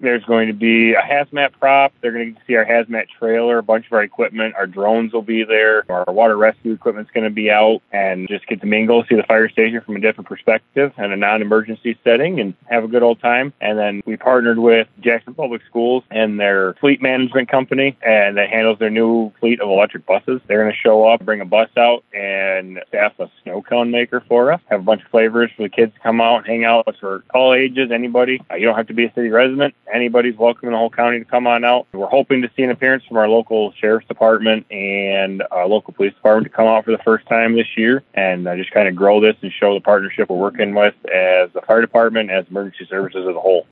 There's going to be a hazmat prop. They're going to get to see our hazmat trailer, a bunch of our equipment. Our drones will be there. Our water rescue equipment's going to be out, and just get to mingle, see the fire station from a different perspective and a non-emergency setting, and have a good old time. And then we partnered with Jackson Public Schools and their fleet management company, and that handles their new fleet of electric buses. They're going to show up, bring a bus out, and staff a snow cone maker for us. Have a bunch of flavors for the kids to come out and hang out. It's for all ages, anybody. You don't have to be a city resident. Anybody's welcome in the whole county to come on out. We're hoping to see an appearance from our local sheriff's department and our local police department to come out for the first time this year, and just kind of grow this and show the partnership we're working with as the fire department, as emergency services as a whole.